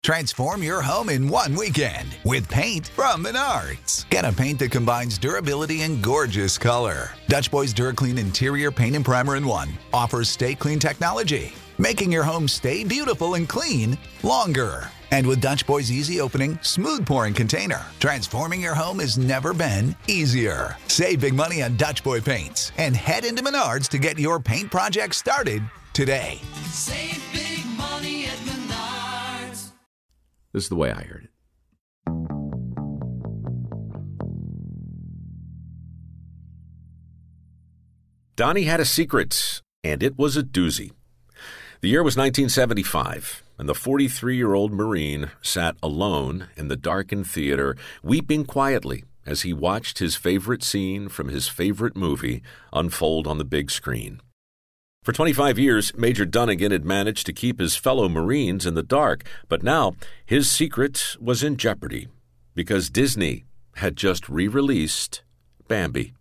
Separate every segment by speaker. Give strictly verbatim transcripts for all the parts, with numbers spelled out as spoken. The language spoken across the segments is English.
Speaker 1: Transform your home in one weekend with paint from Menards. Get a paint that combines durability and gorgeous color. Dutch Boys DuraClean Interior Paint and Primer in One offers Stay Clean technology, making your home stay beautiful and clean longer. And with Dutch Boy's easy opening, smooth pouring container, transforming your home has never been easier. Save big money on Dutch Boy paints and head into Menards to get your paint project started today.
Speaker 2: Save big money at Menards.
Speaker 3: This is the way I heard it. Donnie had a secret, and it was a doozy. The year was nineteen seventy-five, and the forty-three-year-old Marine sat alone in the darkened theater, weeping quietly as he watched his favorite scene from his favorite movie unfold on the big screen. For twenty-five years, Major Dunnigan had managed to keep his fellow Marines in the dark, but now his secret was in jeopardy because Disney had just re-released Bambi.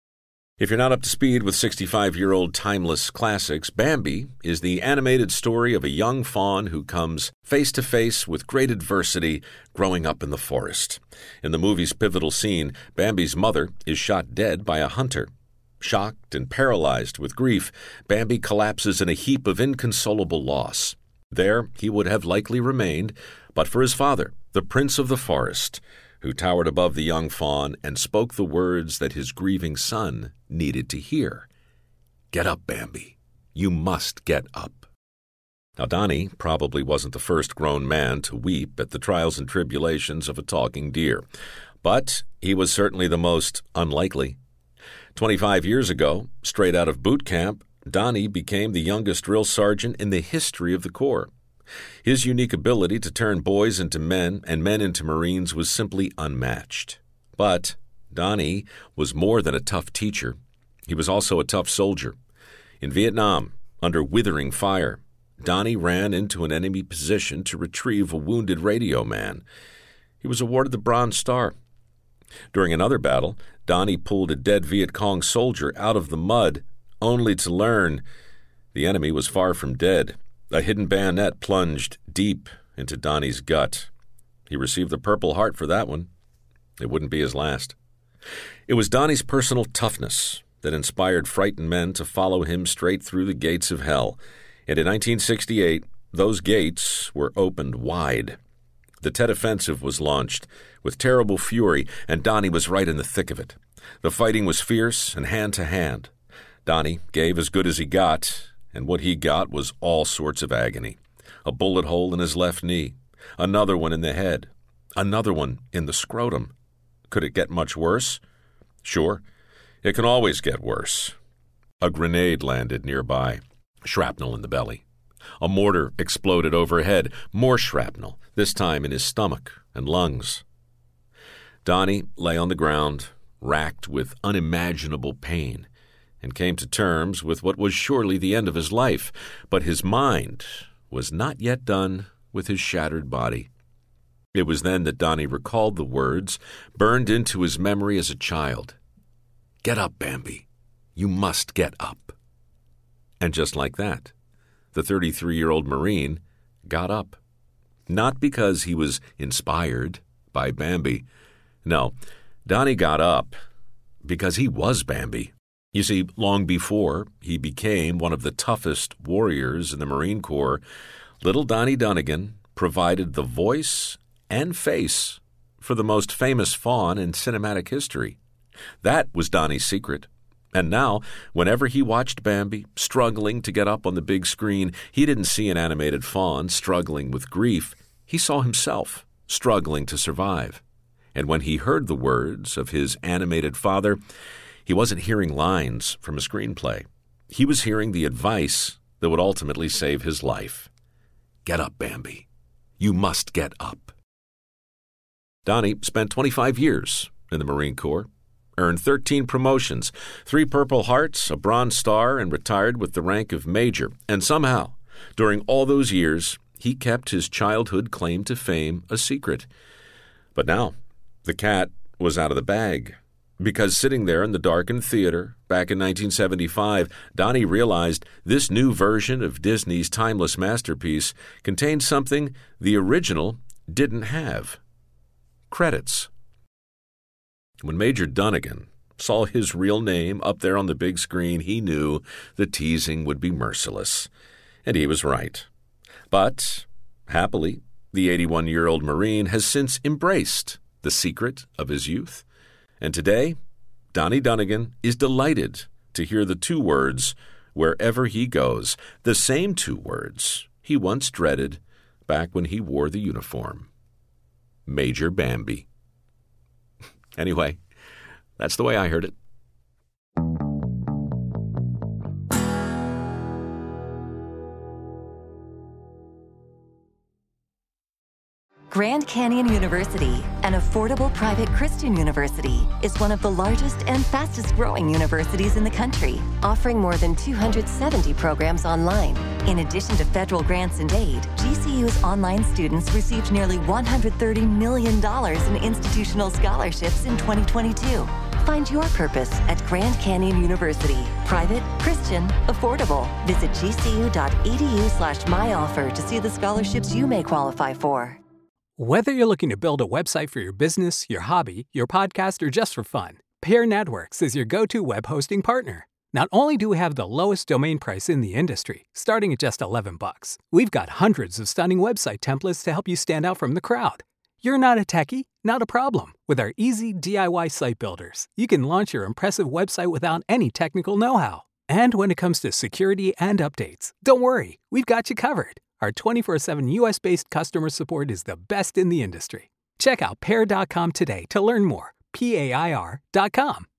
Speaker 3: If you're not up to speed with sixty-five-year-old timeless classics, Bambi is the animated story of a young fawn who comes face-to-face with great adversity growing up in the forest. In the movie's pivotal scene, Bambi's mother is shot dead by a hunter. Shocked and paralyzed with grief, Bambi collapses in a heap of inconsolable loss. There he would have likely remained, but for his father, the Prince of the Forest, who towered above the young fawn and spoke the words that his grieving son needed to hear. Get up, Bambi. You must get up. Now, Donnie probably wasn't the first grown man to weep at the trials and tribulations of a talking deer, but he was certainly the most unlikely. Twenty-five years ago, straight out of boot camp, Donnie became the youngest drill sergeant in the history of the Corps. His unique ability to turn boys into men and men into Marines was simply unmatched. But Donnie was more than a tough teacher. He was also a tough soldier. In Vietnam, under withering fire, Donnie ran into an enemy position to retrieve a wounded radio man. He was awarded the Bronze Star. During another battle, Donnie pulled a dead Viet Cong soldier out of the mud, only to learn the enemy was far from dead. A hidden bayonet plunged deep into Donnie's gut. He received the Purple Heart for that one. It wouldn't be his last. It was Donnie's personal toughness that inspired frightened men to follow him straight through the gates of hell. And in nineteen sixty-eight, those gates were opened wide. The Tet Offensive was launched with terrible fury, and Donnie was right in the thick of it. The fighting was fierce and hand-to-hand. Donnie gave as good as he got, and what he got was all sorts of agony. A bullet hole in his left knee, another one in the head, another one in the scrotum. Could it get much worse? Sure, it can always get worse. A grenade landed nearby, shrapnel in the belly. A mortar exploded overhead, more shrapnel, this time in his stomach and lungs. Donnie lay on the ground, racked with unimaginable pain, and came to terms with what was surely the end of his life, but his mind was not yet done with his shattered body. It was then that Donnie recalled the words burned into his memory as a child. Get up, Bambi. You must get up. And just like that, the thirty-three-year-old Marine got up. Not because he was inspired by Bambi. No, Donnie got up because he was Bambi. You see, long before he became one of the toughest warriors in the Marine Corps, little Donnie Dunnigan provided the voice and face for the most famous fawn in cinematic history. That was Donnie's secret. And now, whenever he watched Bambi struggling to get up on the big screen, he didn't see an animated fawn struggling with grief. He saw himself struggling to survive. And when he heard the words of his animated father, he wasn't hearing lines from a screenplay. He was hearing the advice that would ultimately save his life. Get up, Bambi. You must get up. Donnie spent twenty-five years in the Marine Corps, earned thirteen promotions, three Purple Hearts, a Bronze Star, and retired with the rank of Major. And somehow, during all those years, he kept his childhood claim to fame a secret. But now, the cat was out of the bag. Because sitting there in the darkened theater back in nineteen seventy-five, Donnie realized this new version of Disney's timeless masterpiece contained something the original didn't have: credits. When Major Dunnigan saw his real name up there on the big screen, he knew the teasing would be merciless. And he was right. But, happily, the eighty-one-year-old Marine has since embraced the secret of his youth. And today, Donnie Dunnigan is delighted to hear the two words wherever he goes, the same two words he once dreaded back when he wore the uniform: Major Bambi. Anyway, that's the way I heard it.
Speaker 4: Grand Canyon University, an affordable private Christian university, is one of the largest and fastest-growing universities in the country, offering more than two hundred seventy programs online. In addition to federal grants and aid, G C U's online students received nearly one hundred thirty million dollars in institutional scholarships in twenty twenty-two. Find your purpose at Grand Canyon University. Private, Christian, affordable. Visit gcu.edu slash myoffer to see the scholarships you may qualify for.
Speaker 5: Whether you're looking to build a website for your business, your hobby, your podcast, or just for fun, Pair Networks is your go-to web hosting partner. Not only do we have the lowest domain price in the industry, starting at just eleven bucks, we've got hundreds of stunning website templates to help you stand out from the crowd. You're not a techie? Not a problem. With our easy D I Y site builders, you can launch your impressive website without any technical know-how. And when it comes to security and updates, don't worry, we've got you covered. Our twenty-four seven U S-based customer support is the best in the industry. Check out pair dot com today to learn more. P A I R dot com.